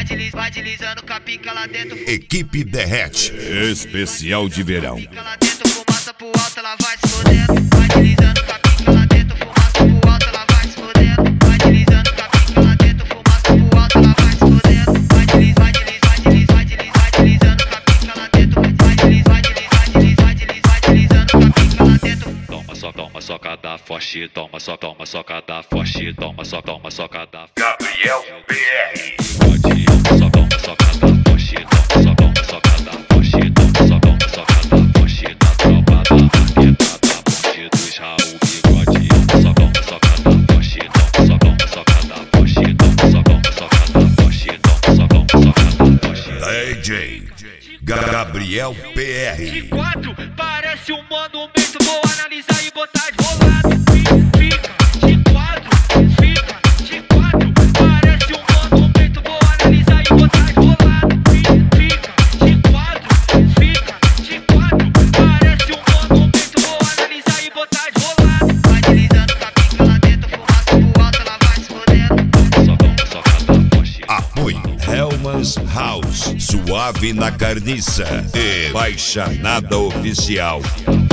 vai deslizando com a pica lá dentro. Equipe Derrete. Especial de verão. Pica lá dentro, fumaça pro alto, ela vai se fodendo. Vai deslizando com a pica lá dentro, fumaça pro alto, ela vai se fodendo. Vai deslizando com a pica lá dentro, fumaça pro alto, ela vai se fodendo. Vai deslizando com a pica lá dentro. Vai deslizando com a pica lá dentro. Toma socada forte, toma socada forte, toma socada. Gabriel PR. Toma socada forte, toma socada forte, toma socada forte da tropa da arquetada, ponte dos Raul Bigode. Toma socada forte, toma socada forte, toma socada forte, toma socada forte. DJ Gabriel PR. 4 parece um monumento, vou analisar e botar de rolado. Fica de 4, fica de 4, parece um monumento, vou analisar e botar de rolado. Fica de 4, fica de 4, parece um monumento, vou analisar e botar de rolado. Vai deslizando com a pica lá dentro, fumaça pro alto, ela vai se fodendo. Toma socada forte. Apoio Hellmann's House, Suave na Carniça e Baixa Nada Oficial.